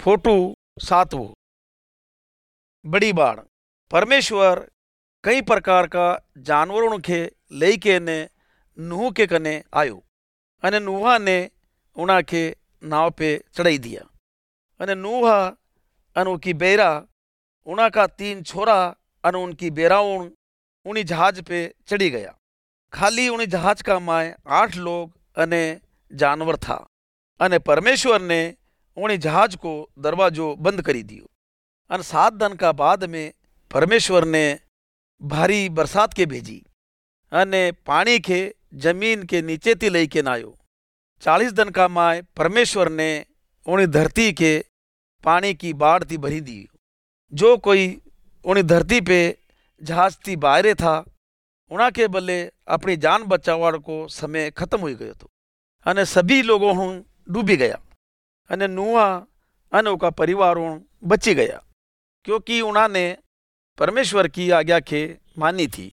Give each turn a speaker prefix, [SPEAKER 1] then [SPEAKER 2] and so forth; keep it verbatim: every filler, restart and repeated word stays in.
[SPEAKER 1] Photo सातवो बड़ी बाढ़। परमेश्वर कई प्रकार का जानवरों के लेके ने नूह के कने आयो अने नूहा ने उना के नाव पे चढ़ाई दिया अने नूहा अन उनकी बेरा उना का तीन छोरा अन उनकी बेराउन उन्हीं जहाज पे चढ़ी गया। खाली उन्हीं जहाज का माए आठ लोग अने जानवर था अने परमेश्वर ने उन्हीं जहाज को दरवाजो बंद करी दियो। अन सात दिन का बाद में परमेश्वर ने भारी बरसात के भेजी अने पानी के जमीन के नीचे थी लई के नायो। चालीस दिन का माए परमेश्वर ने उन्हीं धरती के पानी की बाढ़ थी भरी दी। जो कोई उन्हीं धरती पे जहाज थी बाहरे था उना के बल्ले अपनी जान बचावड़ को समय खत्म हो गयो तो अने सभी लोगों हूँ डूबी गया अने नूहा अने उनका परिवार बची गया क्योंकि उन्होंने परमेश्वर की आज्ञा के मानी थी।